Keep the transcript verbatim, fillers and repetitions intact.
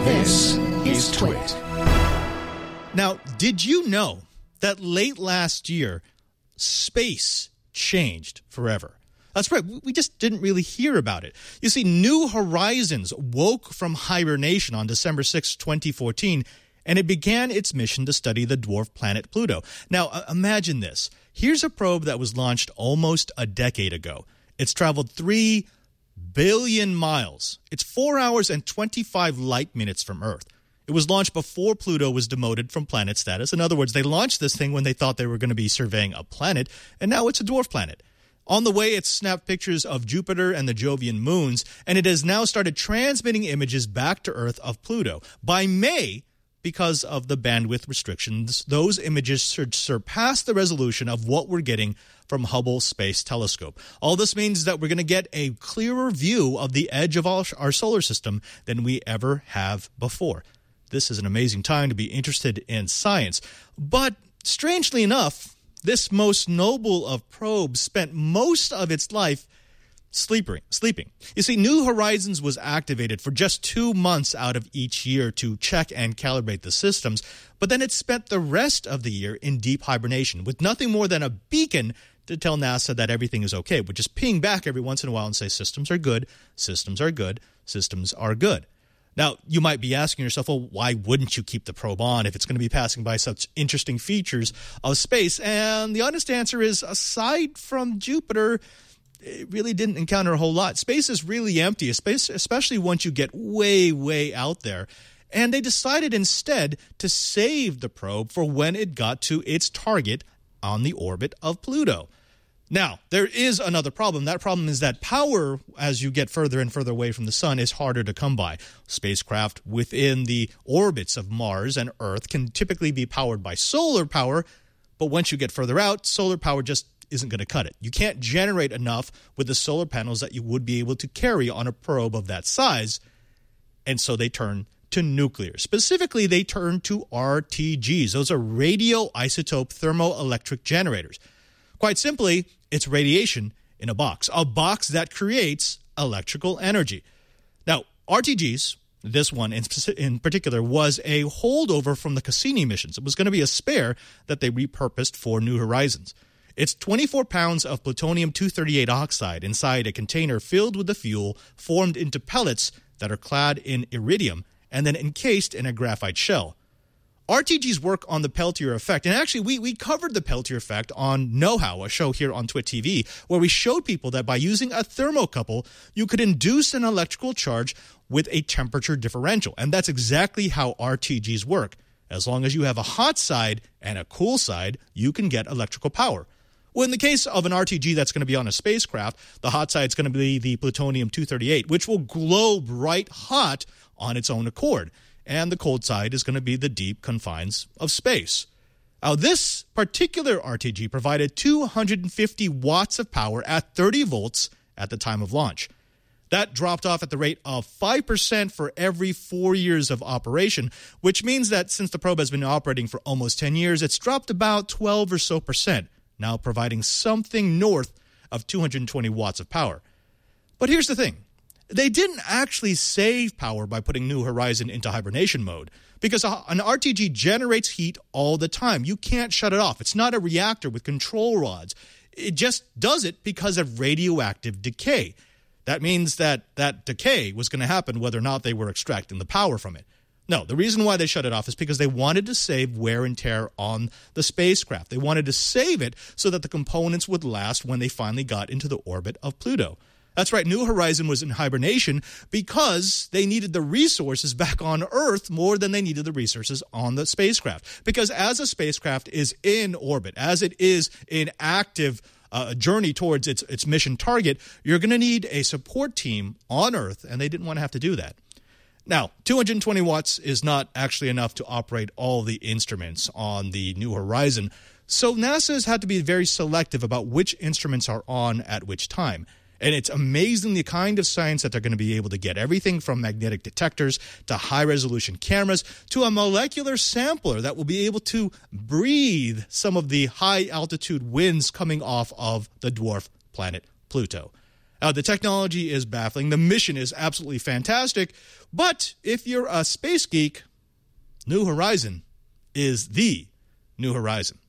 This is Twit. Now, did you know that late last year, space changed forever? That's right. We just didn't really hear about it. You see, New Horizons woke from hibernation on December sixth, twenty fourteen, and it began its mission to study the dwarf planet Pluto. Now, uh, imagine this. Here's a probe that was launched almost a decade ago. It's traveled three billion miles. It's four hours and twenty-five light minutes from Earth. It was launched before Pluto was demoted from planet status. In other words, they launched this thing when they thought they were going to be surveying a planet, and now it's a dwarf planet. On the way, it snapped pictures of Jupiter and the Jovian moons, and it has now started transmitting images back to Earth of Pluto. By May, because of the bandwidth restrictions, those images should surpass the resolution of what we're getting from Hubble Space Telescope. All this means that we're going to get a clearer view of the edge of our solar system than we ever have before. This is an amazing time to be interested in science. But strangely enough, this most noble of probes spent most of its life sleeping. Sleeping. You see, New Horizons was activated for just two months out of each year to check and calibrate the systems, but then it spent the rest of the year in deep hibernation with nothing more than a beacon to tell NASA that everything is okay. It would just ping back every once in a while and say, systems are good, systems are good, systems are good. Now, you might be asking yourself, well, why wouldn't you keep the probe on if it's going to be passing by such interesting features of space? And the honest answer is, aside from Jupiter, it really didn't encounter a whole lot. Space is really empty, space, especially once you get way, way out there. And they decided instead to save the probe for when it got to its target on the orbit of Pluto. Now, there is another problem. That problem is that power, as you get further and further away from the sun, is harder to come by. Spacecraft within the orbits of Mars and Earth can typically be powered by solar power, but once you get further out, solar power just isn't going to cut it. You can't generate enough with the solar panels that you would be able to carry on a probe of that size, and so they turn to nuclear. Specifically, they turn to R T Gs. Those are radioisotope thermoelectric generators. Quite simply, it's radiation in a box, a box that creates electrical energy. Now, R T Gs, this one in, in particular, was a holdover from the Cassini missions. It was going to be a spare that they repurposed for New Horizons. It's twenty-four pounds of plutonium two thirty-eight oxide inside a container filled with the fuel formed into pellets that are clad in iridium and then encased in a graphite shell. R T Gs work on the Peltier effect, and actually we, we covered the Peltier effect on Know-How, a show here on Twit T V, where we showed people that by using a thermocouple, you could induce an electrical charge with a temperature differential, and that's exactly how R T Gs work. As long as you have a hot side and a cool side, you can get electrical power. Well, in the case of an R T G that's going to be on a spacecraft, the hot side is going to be the plutonium two thirty-eight, which will glow bright hot on its own accord. And the cold side is going to be the deep confines of space. Now, this particular R T G provided two hundred fifty watts of power at thirty volts at the time of launch. That dropped off at the rate of five percent for every four years of operation, which means that since the probe has been operating for almost ten years, it's dropped about twelve or so percent, now providing something north of two hundred twenty watts of power. But here's the thing. They didn't actually save power by putting New Horizon into hibernation mode, because an R T G generates heat all the time. You can't shut it off. It's not a reactor with control rods. It just does it because of radioactive decay. That means that that decay was going to happen whether or not they were extracting the power from it. No, the reason why they shut it off is because they wanted to save wear and tear on the spacecraft. They wanted to save it so that the components would last when they finally got into the orbit of Pluto. That's right, New Horizon was in hibernation because they needed the resources back on Earth more than they needed the resources on the spacecraft. Because as a spacecraft is in orbit, as it is in active uh, journey towards its, its mission target, you're going to need a support team on Earth, and they didn't want to have to do that. Now, two hundred twenty watts is not actually enough to operate all the instruments on the New Horizon, so NASA has had to be very selective about which instruments are on at which time. And it's amazing the kind of science that they're going to be able to get. Everything from magnetic detectors to high-resolution cameras to a molecular sampler that will be able to breathe some of the high-altitude winds coming off of the dwarf planet Pluto. Uh, the technology is baffling. The mission is absolutely fantastic. But if you're a space geek, New Horizon is the New Horizon.